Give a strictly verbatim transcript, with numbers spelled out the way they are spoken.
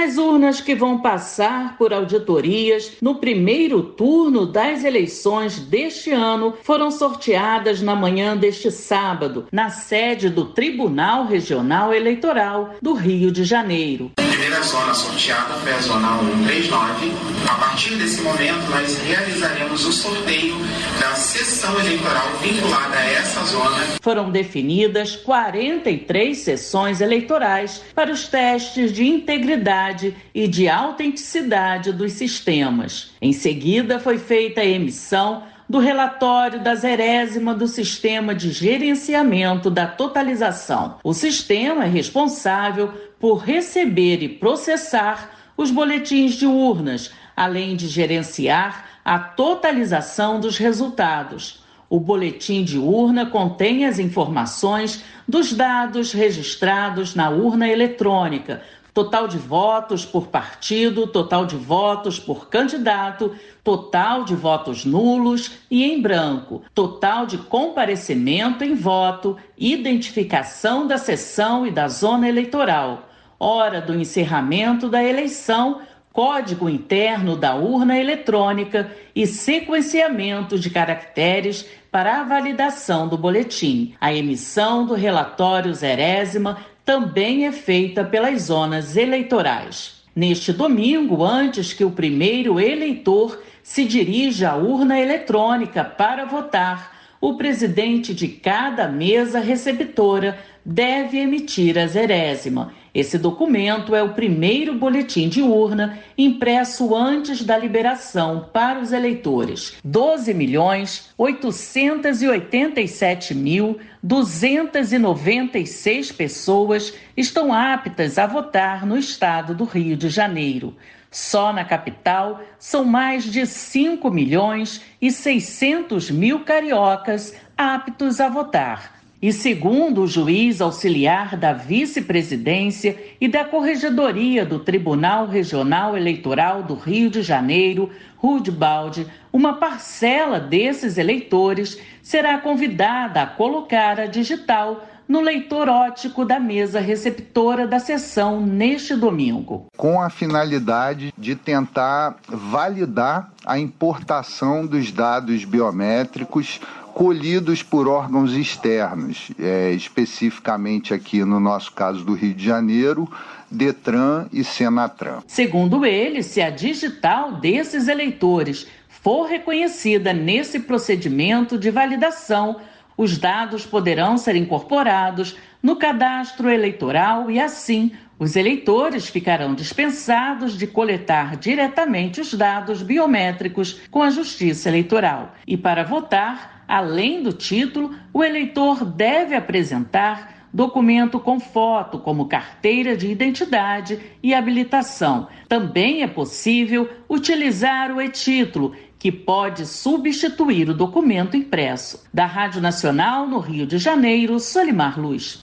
As urnas que vão passar por auditorias no primeiro turno das eleições deste ano foram sorteadas na manhã deste sábado, na sede do Tribunal Regional Eleitoral do Rio de Janeiro. A primeira zona sorteada foi a zona cento e trinta e nove. A partir desse momento, nós realizaremos o sorteio da sessão eleitoral vinculada a essa zona. Foram definidas quarenta e três sessões eleitorais para os testes de integridade e de autenticidade dos sistemas. Em seguida, foi feita a emissão do relatório da zerésima do Sistema de Gerenciamento da Totalização. O sistema é responsável por receber e processar os boletins de urnas, além de gerenciar a totalização dos resultados. O boletim de urna contém as informações dos dados registrados na urna eletrônica, total de votos por partido, total de votos por candidato, total de votos nulos e em branco, total de comparecimento em voto, identificação da sessão e da zona eleitoral, hora do encerramento da eleição, código interno da urna eletrônica e sequenciamento de caracteres para a validação do boletim. A emissão do relatório zerésima também é feita pelas zonas eleitorais. Neste domingo, antes que o primeiro eleitor se dirija à urna eletrônica para votar, o presidente de cada mesa receptora deve emitir a zerésima. Esse documento é o primeiro boletim de urna impresso antes da liberação para os eleitores. doze milhões oitocentos e oitenta e sete mil duzentos e noventa e seis pessoas estão aptas a votar no estado do Rio de Janeiro. Só na capital são mais de cinco milhões e seiscentos mil cariocas aptos a votar. E segundo o juiz auxiliar da vice-presidência e da Corregedoria do Tribunal Regional Eleitoral do Rio de Janeiro, Rude Baldi, uma parcela desses eleitores será convidada a colocar a digital no leitor óptico da mesa receptora da sessão neste domingo. Com a finalidade de tentar validar a importação dos dados biométricos colhidos por órgãos externos, é, especificamente aqui no nosso caso do Rio de Janeiro, Detran e Senatran. Segundo ele, se a digital desses eleitores for reconhecida nesse procedimento de validação, os dados poderão ser incorporados no cadastro eleitoral e, assim, os eleitores ficarão dispensados de coletar diretamente os dados biométricos com a Justiça Eleitoral. E para votar, além do título, o eleitor deve apresentar documento com foto, como carteira de identidade e habilitação. Também é possível utilizar o e-título, que pode substituir o documento impresso. Da Rádio Nacional, no Rio de Janeiro, Solimar Luz.